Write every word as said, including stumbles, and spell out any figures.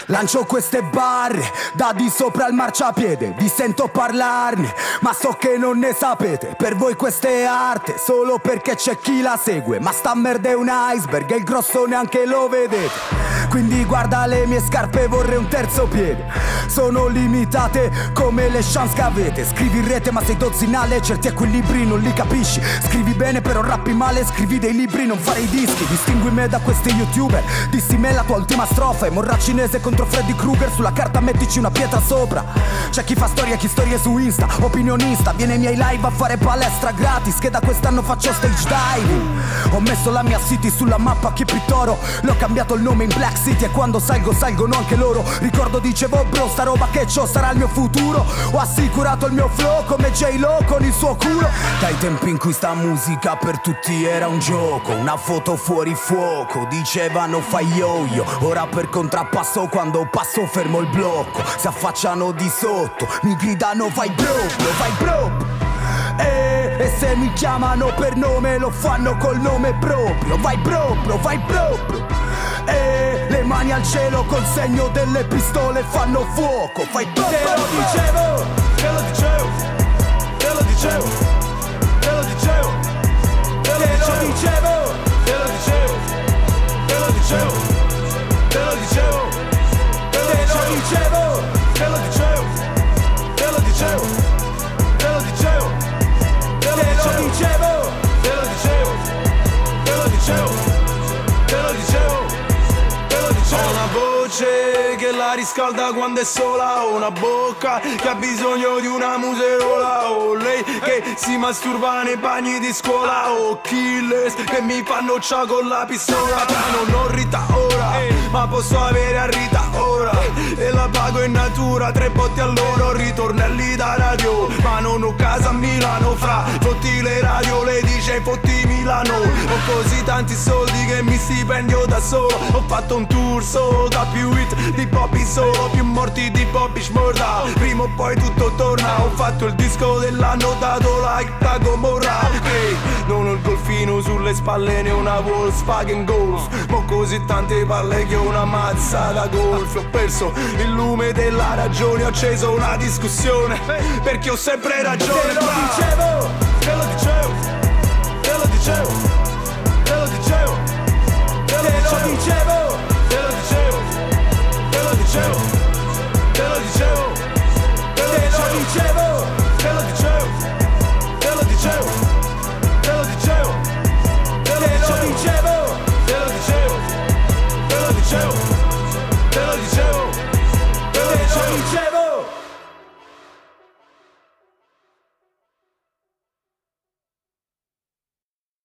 Lancio queste barre da di sopra il marciapiede, vi sento parlarne, ma so che non ne sapete. Per voi questa è arte, solo perché c'è chi la segue. Ma sta merda è un iceberg e il grosso neanche lo vedete. Quindi guarda le mie scarpe, vorrei un terzo piede. Sono limitate come le chance che avete. Scrivi in rete ma sei dozzinale, certi equilibri non li capisci. Scrivi bene però rappi male, scrivi dei libri, non fare i dischi. Distingui me da questi youtuber, dissi me la tua ultima strofa. Morra cinese contro Freddy Krueger, sulla carta mettici una pietra sopra. C'è chi fa storia, chi storie su Insta, opinionista. Viene ai miei live a fare palestra gratis, che da quest'anno faccio stage diving. Ho messo la mia city sulla mappa, Keep It Toro. L'ho cambiato il nome in Black City e quando salgo salgono anche loro. Ricordo dicevo bro, sta roba che c'ho sarà il mio futuro. Ho assicurato il mio flow come J-Lo con il suo culo. Dai tempi in cui sta musica per tutti era un gioco, una foto fuori fuoco, dicevano fai yo-yo. Ora per contrappasso quando passo fermo il blocco. Si affacciano di sotto, mi gridano vai proprio, vai proprio. E, e se mi chiamano per nome lo fanno col nome proprio. Vai proprio, vai proprio. E le mani al cielo col segno delle pistole fanno fuoco. Fai proprio. Te lo dicevo, te lo dicevo, te lo dicevo, te lo dicevo, te lo dicevo, te lo dicevo, te lo dicevo, te lo dicevo, te lo dicevo, te lo dicevo, te lo dicevo, te lo dicevo, te lo dicevo, te lo dicevo, te lo dicevo, te lo dicevo, te lo dicevo. Ho una voce che la riscalda quando è sola, ho una bocca che ha bisogno di una muserola, ho lei che si masturba nei bagni di scuola, ho killers che mi fanno ciao con la pistola. Non ho Rita ora, ma posso avere a Rita ora, e la pago in natura, tre botti all'ora, ritornelli da radio, ma non ho casa a Milano. Fra fotti le radio, le dice fotti Milano. Ho così tanti soldi che mi stipendio da solo. Ho fatto un tour solo da più hit di Bobby solo, più morti di Bobby Shmurda. Prima o poi tutto torna. Ho fatto il disco dell'anno, dato like da Gomorra. Hey, non ho il golfino sulle spalle né una Volkswagen Golf, ma ho così tante palle che ho una mazza da golf. Ho perso il lume della ragione, ho acceso una discussione perché ho sempre ragione. Te lo dicevo, te lo dicevo, te lo dicevo, te lo dicevo, te lo dicevo, te lo dicevo, te lo dicevo, te lo dicevo, te lo dicevo, te lo dicevo, te lo dicevo, te lo dicevo, te lo dicevo, te lo dicevo, te lo dicevo, te lo dicevo, te lo dicevo.